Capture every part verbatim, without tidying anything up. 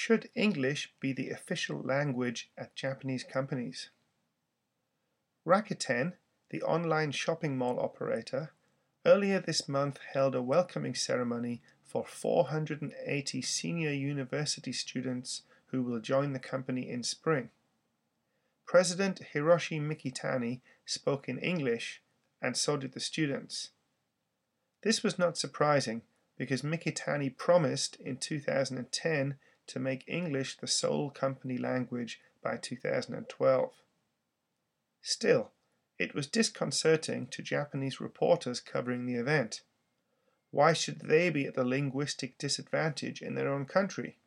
Should English be the official language at Japanese companies? Rakuten, the online shopping mall operator, earlier this month held a welcoming ceremony for four hundred eighty senior university students who will join the company in spring. President Hiroshi Mikitani spoke in English, and so did the students. This was not surprising because Mikitani promised in two thousand ten to make English the sole company language by two thousand twelve. Still, it was disconcerting to Japanese reporters covering the event. Why should they be at a linguistic disadvantage in their own country?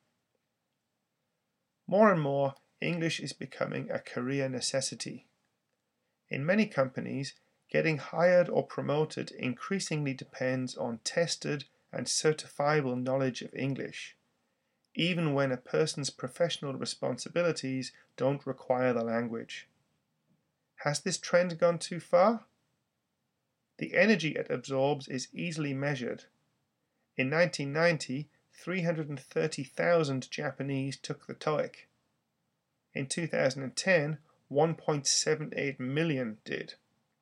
More and more, English is becoming a career necessity. In many companies, getting hired or promoted increasingly depends on tested and certifiable knowledge of English, even when a person's professional responsibilities don't require the language. Has this trend gone too far? The energy it absorbs is easily measured. In nineteen ninety, three hundred thirty thousand Japanese took the TOEIC. In two thousand ten, one point seven eight million did.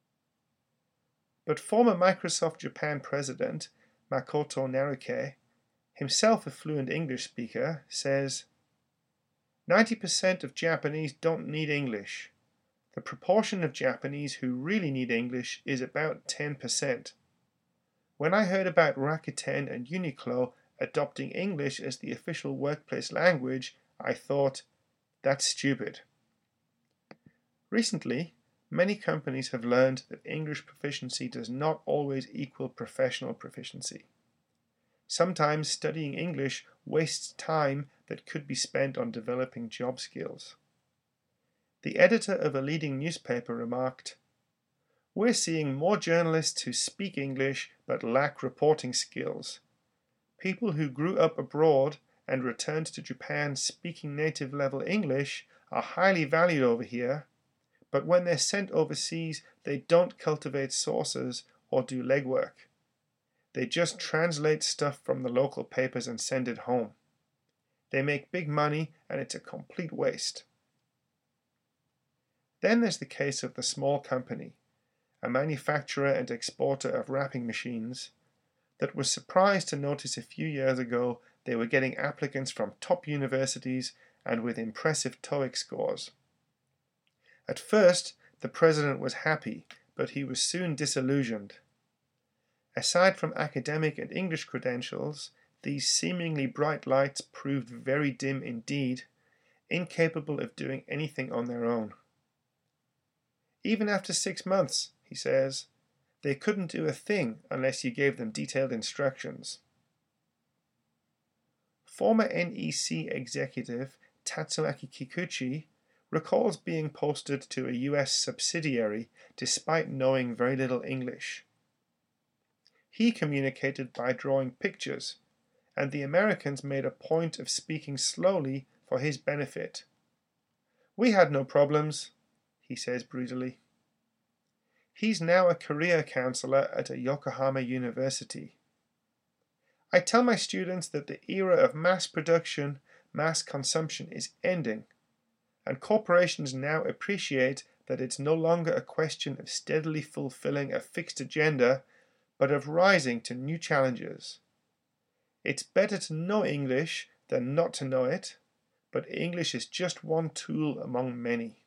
But former Microsoft Japan president Makoto Naruke, himself a fluent English speaker, says, ninety percent of Japanese don't need English. The proportion of Japanese who really need English is about ten percent. When I heard about Rakuten and Uniqlo adopting English as the official workplace language, I thought, that's stupid. Recently, many companies have learned that English proficiency does not always equal professional proficiency. Sometimes studying English wastes time that could be spent on developing job skills. The editor of a leading newspaper remarked, "We're seeing more journalists who speak English but lack reporting skills. People who grew up abroad and returned to Japan speaking native level English are highly valued over here, but when they're sent overseas, they don't cultivate sources or do legwork. They just translate stuff from the local papers and send it home. They make big money and it's a complete waste." Then there's the case of the small company, a manufacturer and exporter of wrapping machines, that was surprised to notice a few years ago they were getting applicants from top universities and with impressive TOEIC scores. At first, the president was happy, but he was soon disillusioned. Aside from academic and English credentials, these seemingly bright lights proved very dim indeed, incapable of doing anything on their own. Even after six months, he says, they couldn't do a thing unless you gave them detailed instructions. Former N E C executive Tatsuaki Kikuchi recalls being posted to a U S subsidiary despite knowing very little English. He communicated by drawing pictures, and the Americans made a point of speaking slowly for his benefit. "We had no problems," he says brutally. He's now a career counselor at a Yokohama university. "I tell my students that the era of mass production, mass consumption is ending, and corporations now appreciate that it's no longer a question of steadily fulfilling a fixed agenda, but of rising to new challenges. It's better to know English than not to know it, but English is just one tool among many."